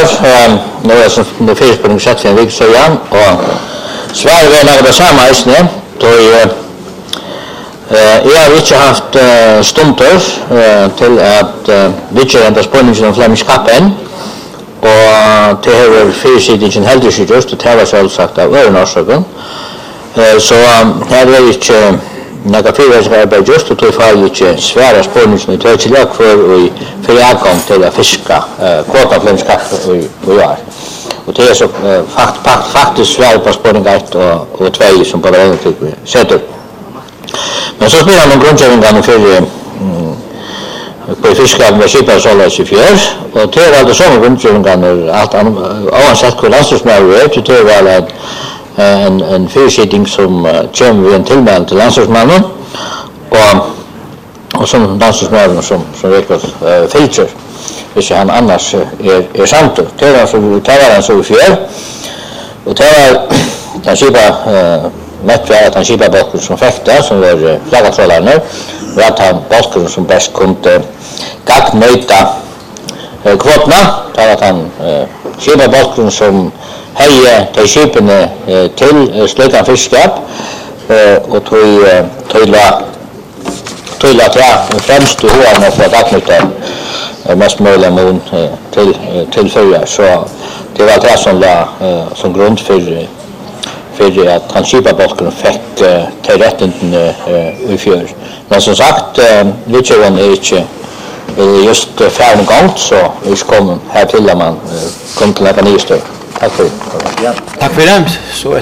nu er det fyrirspurning sett for en vik siden, og Sverige vil lage det samme eisne, da jeg har ikke haft stunder til at vidtjøre enda spørningen om Flemingsskapen, og det har fyrirsidingen heldig ikke just, og det var selvsagt av ørenorsaken. Så her er ikke några fyrverksarbeid just, og det får ikke svære spørningen i tøytilak for adgang til å fiske kvota Flemingsskapen i år. Og det er så faktisk svære på spørning 1 og 2 som på det ene til vi setter. Men så spiller han om grunnkjøringene for fiskaren med skipet således i fjør, og det er det samme grunnkjøringene, oansett hvor landslagsmæret er, det er vel en fyrsiding som kommer ved en tilmelding til landslagsmannen, og som landslagsmannen som virker filter, hvis han annars er samt. Det var han så i fjør, og det var den skipet mest var at han skipet bolken som fikk det, som var flaggatrålerne, og at han bolken som best kunne gagnøyta kvotene, det var at han skipet bolken som heie de skipene til slikan fiskeskap, og tog la til fremst i hovedene for å gagnøyta mest mulig mån til fører, så det var det som la som grunn for at han skipabolken fikk til rettene i fjør. Men som sagt, vidtjøren er ikke just ferdig gang, så vi kommer her til at man kommer til å legge nye støy. Takk for det. Takk for det. Så